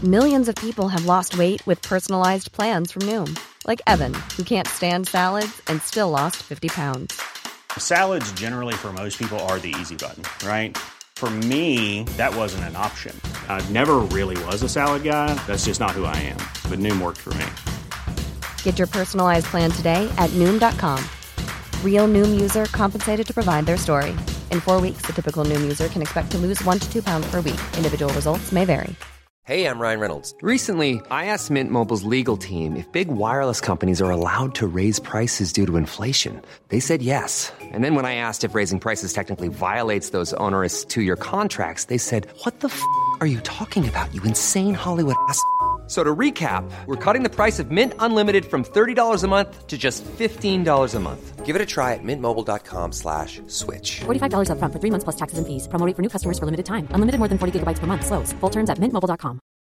Millions of people have lost weight with personalized plans from Noom. Like Evan, who can't stand salads and still lost 50 pounds. Salads generally for most people are the easy button, right? For me, that wasn't an option. I never really was a salad guy. That's just not who I am. But Noom worked for me. Get your personalized plan today at Noom.com. Real Noom user compensated to provide their story. In 4 weeks, the typical Noom user can expect to lose 1 to 2 pounds per week. Individual results may vary. Hey, I'm Ryan Reynolds. Recently, I asked Mint Mobile's legal team if big wireless companies are allowed to raise prices due to inflation. They said yes. And then when I asked if raising prices technically violates those onerous 2-year contracts, they said, "What the f*** are you talking about, you insane Hollywood ass?" So to recap, we're cutting the price of Mint Unlimited from $30 a month to just $15 a month. Give it a try at mintmobile.com/switch. $45 up front for 3 months plus taxes and fees. Promo rate for new customers for limited time. Unlimited more than 40 gigabytes per month. Slows full terms at mintmobile.com.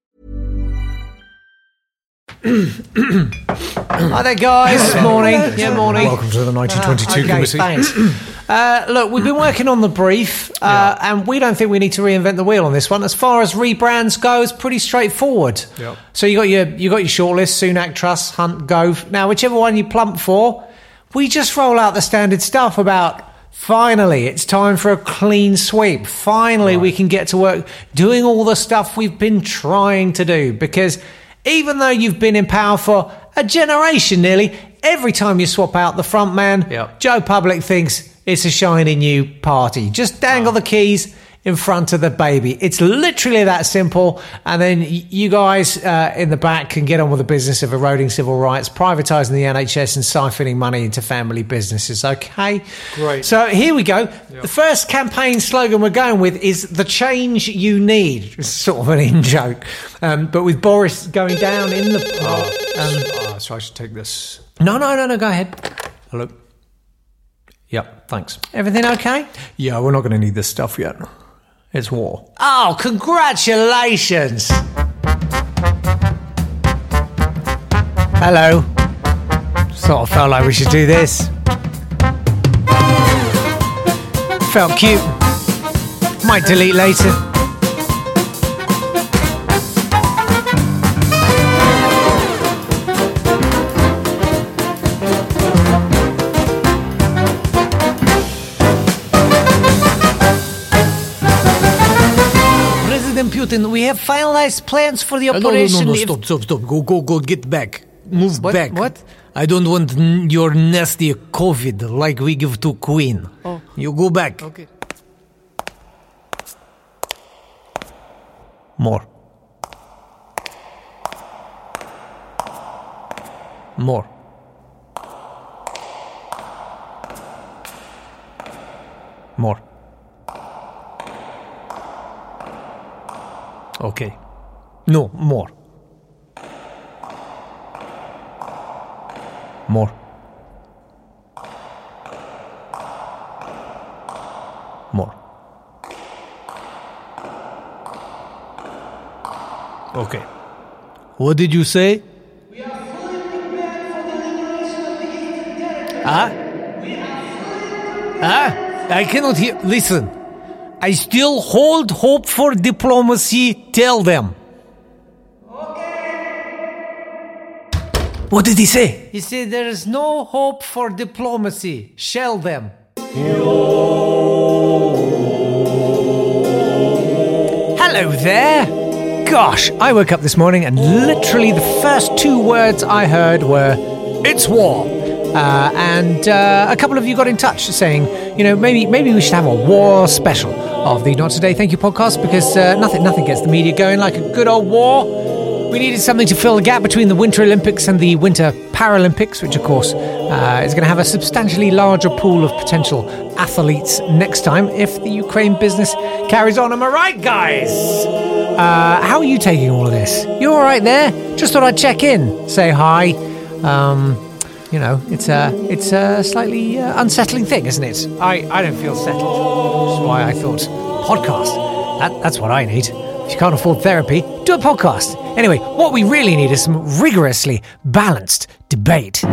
Hi there, guys. Morning. Yeah, morning. Welcome to the 1922 committee. Thanks. Look, we've been working on the brief, and we don't think we need to reinvent the wheel on this one. As far as rebrands go, it's pretty straightforward. Yep. So you got your shortlist: Sunak, Truss, Hunt, Gove. Now, whichever one you plump for, we just roll out the standard stuff about. Finally, it's time for a clean sweep. Finally, we can get to work doing all the stuff we've been trying to do. Because even though you've been in power for a generation nearly, every time you swap out the front man, Joe Public thinks it's a shiny new party. Just dangle the keys in front of the baby. It's literally that simple. And then you guys in the back can get on with the business of eroding civil rights, privatising the NHS and siphoning money into family businesses. Okay? Great. So here we go. Yep. The first campaign slogan we're going with is the change you need. It's sort of an in-joke. But with Boris going down in the... So I should take this. No, go ahead. Hello? Yep, thanks. Everything okay? Yeah, we're not going to need this stuff yet. It's war. Oh, congratulations! Hello. Sort of felt like we should do this. Felt cute. Might delete later. Putin, we have finalized plans for the operation. No, stop. Go, get back. Move back. What? I don't want your nasty COVID like we give to Queen. Oh. You go back. Okay. More. More. Okay. No, more. More. Okay. What did you say? We are fully prepared for the liberation of the Eastern territory. I cannot hear. Listen. I still hold hope for diplomacy. Tell them. Okay. What did he say? He said there is no hope for diplomacy. Shell them. Hello there. Gosh, I woke up this morning and literally the first 2 words I heard were, "It's war." And a couple of you got in touch saying, maybe we should have a war special of the Not Today Thank You podcast because nothing gets the media going like a good old war. We needed something to fill the gap between the Winter Olympics and the Winter Paralympics, which of course is going to have a substantially larger pool of potential athletes next time if the Ukraine business carries on. Am I right, guys? How are you taking all of this? You all right there? Just thought I'd check in, say hi. It's a slightly unsettling thing, isn't it? I don't feel settled, which is why I thought podcast. That's what I need. If you can't afford therapy, do a podcast. Anyway, what we really need is some rigorously balanced debate.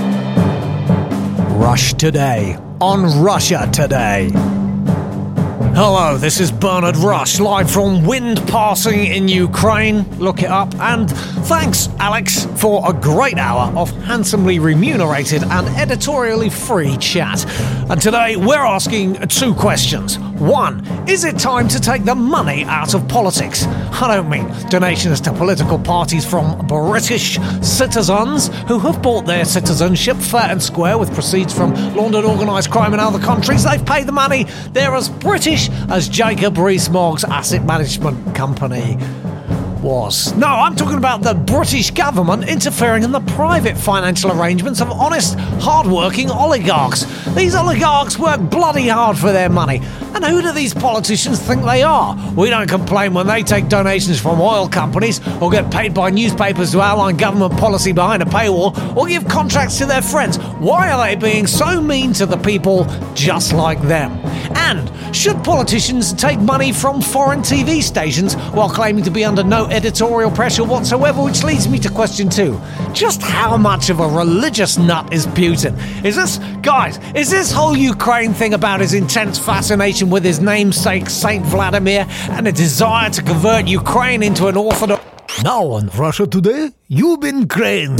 Rush Today on Russia Today. Hello, this is Bernard Rush, live from Wind Passing in Ukraine. Look it up. And thanks, Alex, for a great hour of handsomely remunerated and editorially free chat. And today we're asking 2 questions. 1, is it time to take the money out of politics? I don't mean donations to political parties from British citizens who have bought their citizenship fair and square with proceeds from laundered organised crime in other countries. They've paid the money. They're as British as Jacob Rees-Mogg's asset management company was. No, I'm talking about the British government interfering in the private financial arrangements of honest, hard-working oligarchs. These oligarchs work bloody hard for their money. And who do these politicians think they are? We don't complain when they take donations from oil companies or get paid by newspapers to outline government policy behind a paywall or give contracts to their friends. Why are they being so mean to the people just like them? And should politicians take money from foreign TV stations while claiming to be under no editorial pressure whatsoever? Which leads me to question 2. Just how much of a religious nut is Putin? Is this whole Ukraine thing about his intense fascination with his namesake Saint Vladimir and a desire to convert Ukraine into an Orthodox... Now on Russia Today, Ukraine.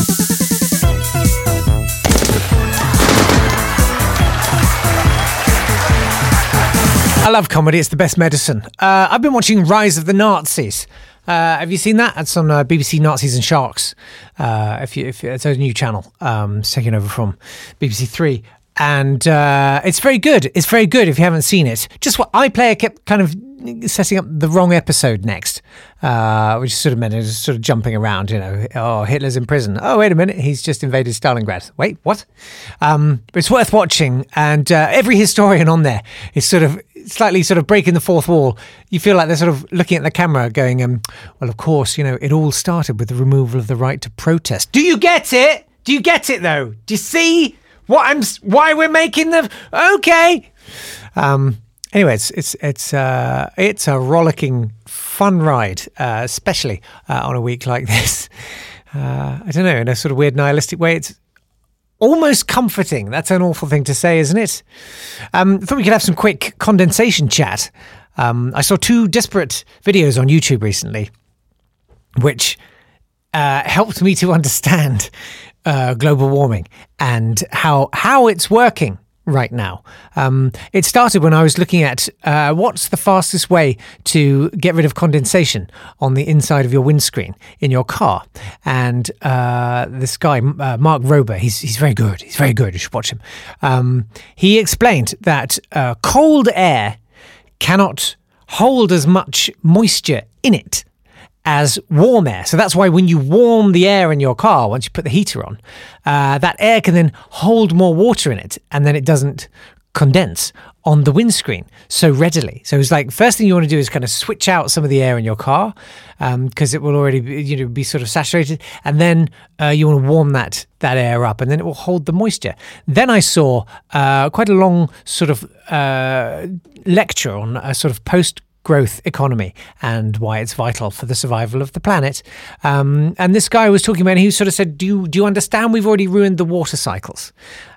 I love comedy, it's the best medicine. I've been watching Rise of the Nazis. Have you seen that? It's on BBC Nazis and Sharks. If it's a new channel, it's taken over from BBC Three. And it's very good. It's very good if you haven't seen it. Just what iPlayer kept kind of setting up the wrong episode next, which sort of meant it was sort of jumping around, you know. Oh, Hitler's in prison. Oh, wait a minute. He's just invaded Stalingrad. Wait, what? But it's worth watching. And every historian on there is sort of slightly sort of breaking the fourth wall. You feel like they're sort of looking at the camera going, well, of course, you know, it all started with the removal of the right to protest. Do you get it? Do you get it, though? Do you see why we're making them? Okay. Anyway, it's a rollicking fun ride, especially on a week like this. I don't know, in a sort of weird nihilistic way, it's almost comforting. That's an awful thing to say, isn't it? I thought we could have some quick condensation chat. I saw 2 disparate videos on YouTube recently, which helped me to understand global warming and how it's working right now. It started when I was looking at what's the fastest way to get rid of condensation on the inside of your windscreen in your car. And this guy, Mark Rober, he's very good. He's very good. You should watch him. He explained that cold air cannot hold as much moisture in it as warm air. So that's why when you warm the air in your car, once you put the heater on, that air can then hold more water in it, and then it doesn't condense on the windscreen so readily. So it's like, first thing you want to do is kind of switch out some of the air in your car, because it will already be sort of saturated, and then you want to warm that air up, and then it will hold the moisture. Then I saw quite a long sort of lecture on a sort of post-growth economy and why it's vital for the survival of the planet. And this guy was talking about, he sort of said, do you understand we've already ruined the water cycles?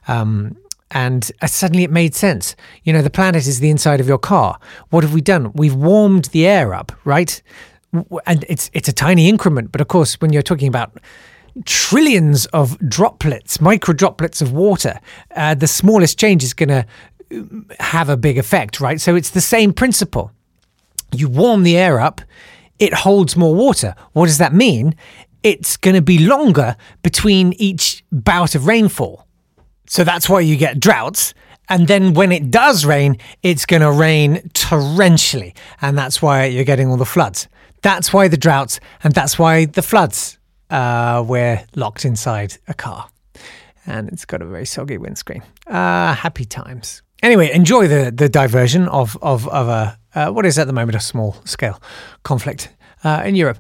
And suddenly it made sense. You know, the planet is the inside of your car. What have we done? We've warmed the air up, right? And it's a tiny increment. But of course, when you're talking about trillions of droplets, micro droplets of water, the smallest change is going to have a big effect, right? So it's the same principle. You warm the air up, it holds more water. What does that mean? It's going to be longer between each bout of rainfall. So that's why you get droughts. And then when it does rain, it's going to rain torrentially. And that's why you're getting all the floods. That's why the droughts, and that's why the floods. We're locked inside a car. And it's got a very soggy windscreen. Happy times. Anyway, enjoy the diversion of a what is at the moment a small scale conflict in Europe.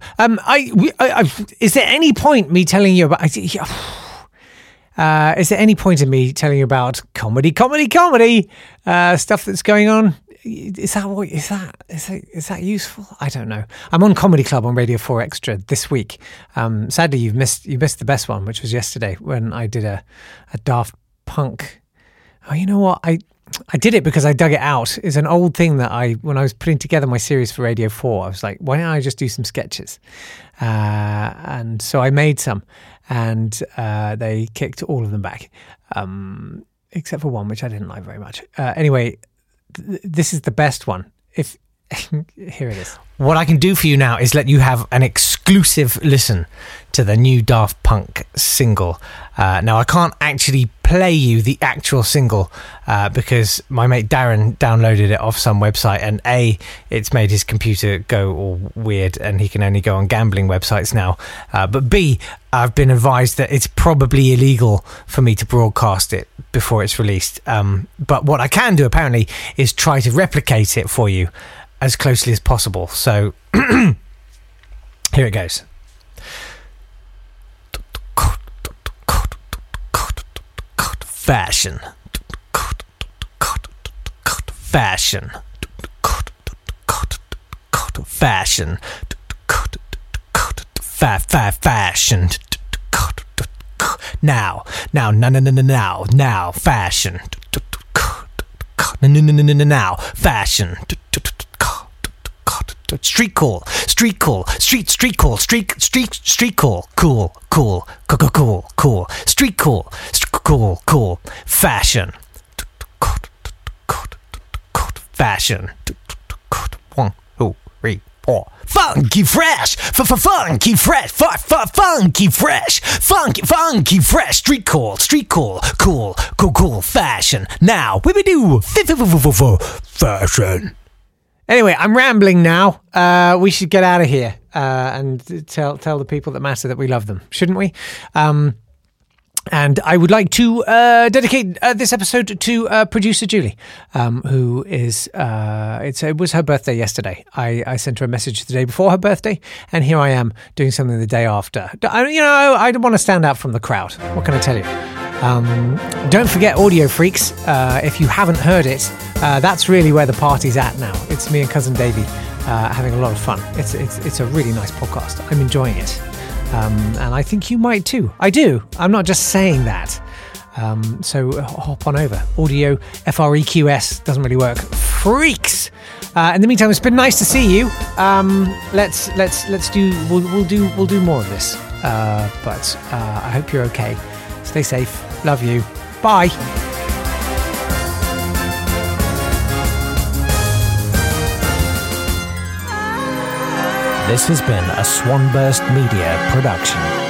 Is there any point me telling you about? Is there any point in me telling you about comedy stuff that's going on? Is that useful? I don't know. I'm on Comedy Club on Radio 4 Extra this week. Sadly, you missed the best one, which was yesterday when I did a Daft Punk. Oh, you know what? I did it because I dug it out. It's an old thing that when I was putting together my series for Radio 4, I was like, why don't I just do some sketches? And so I made some, and they kicked all of them back, except for one, which I didn't like very much. Anyway, this is the best one. Here it is. What I can do for you now is let you have an exclusive listen to the new Daft Punk single. Now, I can't actually play you the actual single because my mate Darren downloaded it off some website, and A, it's made his computer go all weird and he can only go on gambling websites now. But B, I've been advised that it's probably illegal for me to broadcast it before it's released. But what I can do, apparently, is try to replicate it for you as closely as possible. So here it goes. Fashion. Fashion. Fashion. Fashion. Now, fashion. Now, fashion. Street cool, street cool, street cool, street cool, cool, street cool, fashion, fashion, 1, 2, 3, 4, funky fresh, funky fresh, funky fresh, funky fresh, street cool, cool, fashion. Now we do fashion. Anyway, I'm rambling now. We should get out of here and tell the people that matter that we love them, shouldn't we? And I would like to dedicate this episode to producer Julie, who is, it was her birthday yesterday. I sent her a message the day before her birthday, and here I am doing something the day after. I want to stand out from the crowd. What can I tell you? Don't forget Audio Freaks. If you haven't heard it, that's really where the party's at now. It's me and cousin Davey having a lot of fun. It's a really nice podcast. I'm enjoying it, and I think you might too. I do. I'm not just saying that. So hop on over. Audio FREQS doesn't really work. Freaks. In the meantime, it's been nice to see you. Let's do. We'll do more of this. But I hope you're okay. Stay safe. Love you. Bye. This has been a Swanburst Media production.